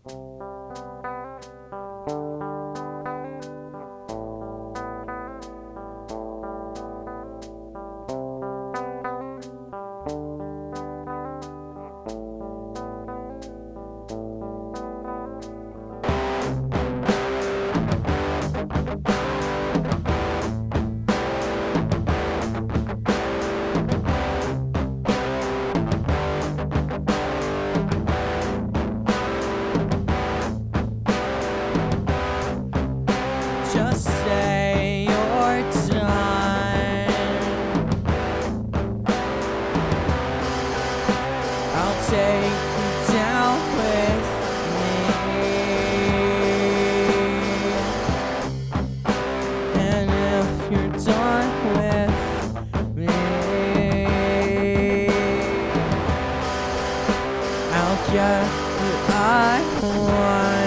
Just say you're done. I'll take you down with me. And if you're done with me, I'll get what I want.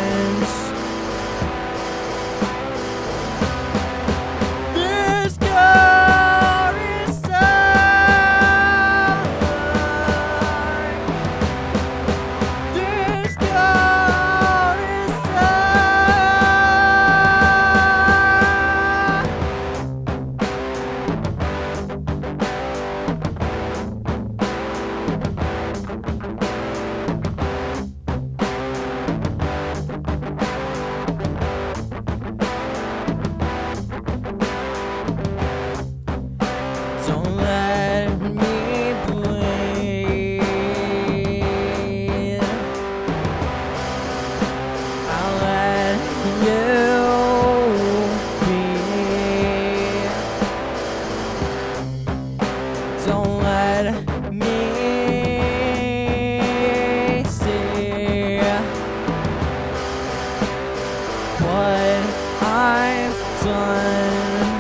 Don't let me bleed. I'll let you be. Don't let me see what I've done.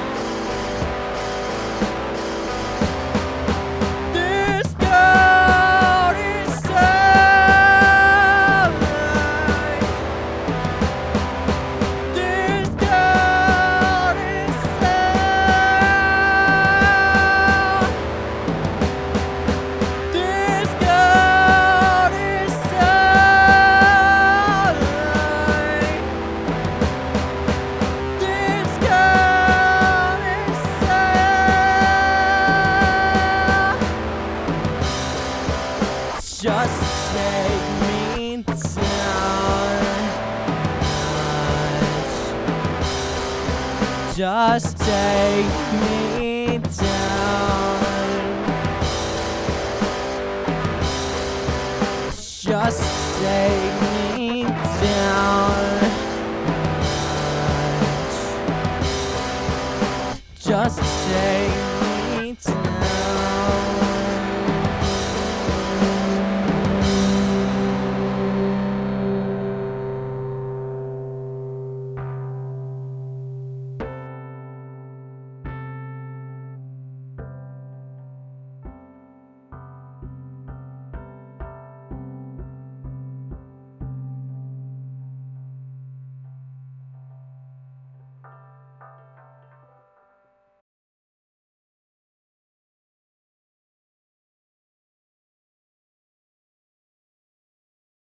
Just take me down. Just take me down. Just take